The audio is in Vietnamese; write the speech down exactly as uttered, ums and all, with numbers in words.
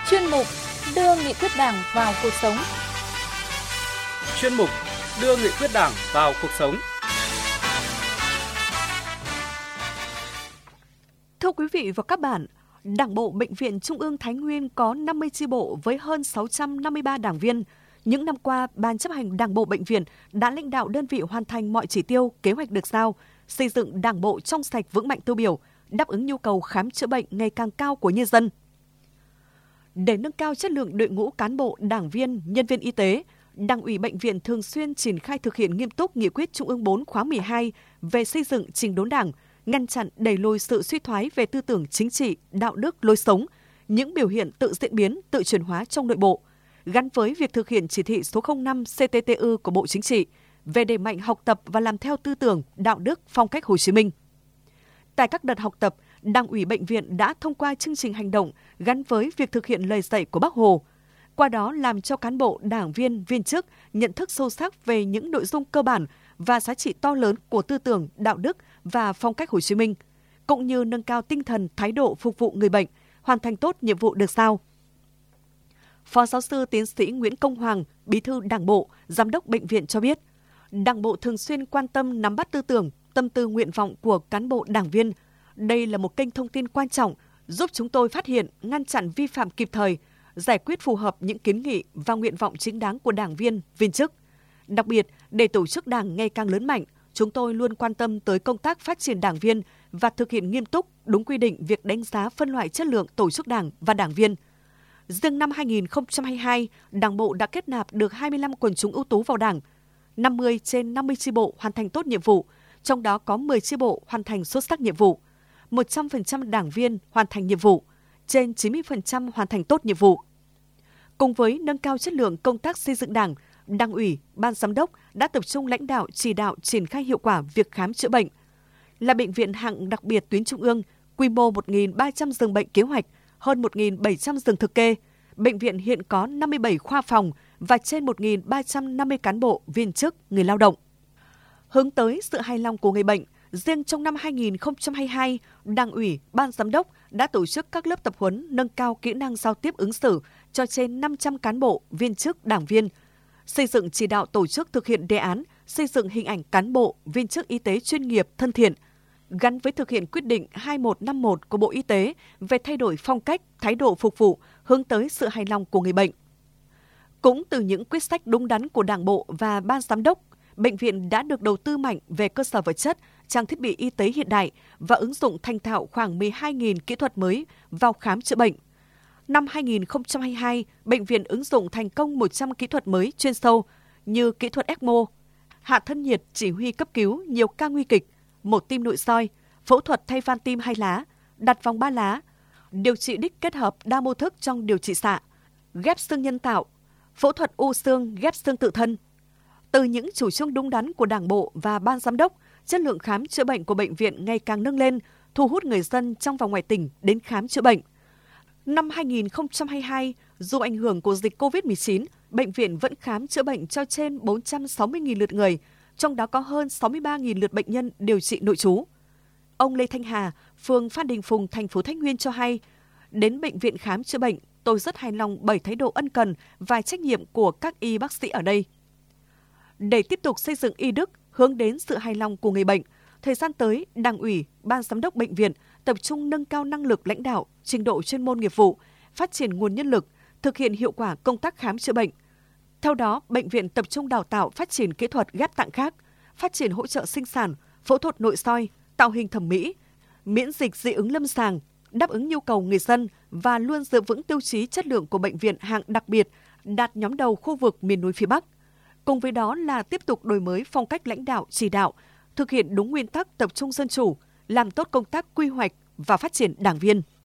Chuyên mục đưa nghị quyết Đảng vào cuộc sống. Chuyên mục đưa nghị quyết Đảng vào cuộc sống. Thưa quý vị và các bạn, Đảng bộ Bệnh viện Trung ương Thái Nguyên có năm mươi chi bộ với hơn sáu trăm năm mươi ba đảng viên. Những năm qua, Ban chấp hành Đảng bộ Bệnh viện đã lãnh đạo đơn vị hoàn thành mọi chỉ tiêu, kế hoạch được giao, xây dựng Đảng bộ trong sạch vững mạnh tiêu biểu, đáp ứng nhu cầu khám chữa bệnh ngày càng cao của nhân dân. Để nâng cao chất lượng đội ngũ cán bộ, đảng viên, nhân viên y tế, Đảng ủy Bệnh viện thường xuyên triển khai thực hiện nghiêm túc Nghị quyết Trung ương bốn khóa mười hai về xây dựng chỉnh đốn Đảng, ngăn chặn đẩy lùi sự suy thoái về tư tưởng chính trị, đạo đức, lối sống, những biểu hiện tự diễn biến, tự chuyển hóa trong nội bộ, gắn với việc thực hiện chỉ thị số không năm C T T U của Bộ Chính trị về đẩy mạnh học tập và làm theo tư tưởng, đạo đức, phong cách Hồ Chí Minh. Tại các đợt học tập, Đảng ủy Bệnh viện đã thông qua chương trình hành động gắn với việc thực hiện lời dạy của Bác Hồ, qua đó làm cho cán bộ, đảng viên, viên chức nhận thức sâu sắc về những nội dung cơ bản và giá trị to lớn của tư tưởng, đạo đức và phong cách Hồ Chí Minh, cũng như nâng cao tinh thần, thái độ phục vụ người bệnh, hoàn thành tốt nhiệm vụ được giao. Phó giáo sư tiến sĩ Nguyễn Công Hoàng, Bí thư Đảng bộ, Giám đốc Bệnh viện cho biết, Đảng bộ thường xuyên quan tâm nắm bắt tư tưởng, tâm tư nguyện vọng của cán bộ đảng viên. Đây là một kênh thông tin quan trọng giúp chúng tôi phát hiện, ngăn chặn vi phạm kịp thời, giải quyết phù hợp những kiến nghị và nguyện vọng chính đáng của đảng viên, viên chức. Đặc biệt, để tổ chức Đảng ngày càng lớn mạnh, chúng tôi luôn quan tâm tới công tác phát triển đảng viên và thực hiện nghiêm túc, đúng quy định việc đánh giá phân loại chất lượng tổ chức Đảng và đảng viên. Riêng năm hai nghìn không trăm hai mươi hai, Đảng bộ đã kết nạp được hai mươi lăm quần chúng ưu tú vào Đảng, năm mươi trên năm mươi chi bộ hoàn thành tốt nhiệm vụ, trong đó có mười chi bộ hoàn thành xuất sắc nhiệm vụ, một trăm phần trăm đảng viên hoàn thành nhiệm vụ, trên chín mươi phần trăm hoàn thành tốt nhiệm vụ. Cùng với nâng cao chất lượng công tác xây dựng Đảng, Đảng ủy, Ban giám đốc đã tập trung lãnh đạo chỉ đạo triển khai hiệu quả việc khám chữa bệnh. Là bệnh viện hạng đặc biệt tuyến trung ương, quy mô một nghìn ba trăm giường bệnh kế hoạch, hơn một nghìn bảy trăm giường thực kê, bệnh viện hiện có năm mươi bảy khoa phòng và trên một nghìn ba trăm năm mươi cán bộ, viên chức, người lao động. Hướng tới sự hài lòng của người bệnh, riêng trong năm hai nghìn không trăm hai mươi hai, Đảng ủy, Ban giám đốc đã tổ chức các lớp tập huấn nâng cao kỹ năng giao tiếp ứng xử cho trên năm trăm cán bộ, viên chức, đảng viên, xây dựng chỉ đạo tổ chức thực hiện đề án xây dựng hình ảnh cán bộ, viên chức y tế chuyên nghiệp, thân thiện, gắn với thực hiện quyết định hai một năm một của Bộ Y tế về thay đổi phong cách, thái độ phục vụ, hướng tới sự hài lòng của người bệnh. Cũng từ những quyết sách đúng đắn của Đảng bộ và Ban giám đốc, bệnh viện đã được đầu tư mạnh về cơ sở vật chất, trang thiết bị y tế hiện đại và ứng dụng thành thạo khoảng mười hai nghìn kỹ thuật mới vào khám chữa bệnh. Năm hai nghìn không trăm hai mươi hai, bệnh viện ứng dụng thành công một trăm kỹ thuật mới chuyên sâu như kỹ thuật ECMO, hạ thân nhiệt chỉ huy cấp cứu nhiều ca nguy kịch, mổ tim nội soi, phẫu thuật thay van tim hai lá, đặt vòng ba lá, điều trị đích kết hợp đa mô thức trong điều trị xạ, ghép xương nhân tạo, phẫu thuật u xương ghép xương tự thân. Từ những chủ trương đúng đắn của Đảng bộ và Ban giám đốc, chất lượng khám chữa bệnh của bệnh viện ngày càng nâng lên, thu hút người dân trong và ngoài tỉnh đến khám chữa bệnh. Năm hai nghìn không trăm hai mươi hai, dù ảnh hưởng của dịch cô vít mười chín, bệnh viện vẫn khám chữa bệnh cho trên bốn trăm sáu mươi nghìn lượt người, trong đó có hơn sáu mươi ba nghìn lượt bệnh nhân điều trị nội trú. Ông Lê Thanh Hà, phường Phan Đình Phùng, thành phố Thái Nguyên cho hay, đến bệnh viện khám chữa bệnh, tôi rất hài lòng bởi thái độ ân cần và trách nhiệm của các y bác sĩ ở đây. Để tiếp tục xây dựng y đức, hướng đến sự hài lòng của người bệnh, thời gian tới, Đảng ủy, Ban giám đốc bệnh viện tập trung nâng cao năng lực lãnh đạo, trình độ chuyên môn nghiệp vụ, phát triển nguồn nhân lực, thực hiện hiệu quả công tác khám chữa bệnh. Theo đó, bệnh viện tập trung đào tạo phát triển kỹ thuật ghép tạng khác, phát triển hỗ trợ sinh sản, phẫu thuật nội soi, tạo hình thẩm mỹ, miễn dịch dị ứng lâm sàng, đáp ứng nhu cầu người dân và luôn giữ vững tiêu chí chất lượng của bệnh viện hạng đặc biệt, đạt nhóm đầu khu vực miền núi phía Bắc. Cùng với đó là tiếp tục đổi mới phong cách lãnh đạo, chỉ đạo, thực hiện đúng nguyên tắc tập trung dân chủ, làm tốt công tác quy hoạch và phát triển đảng viên.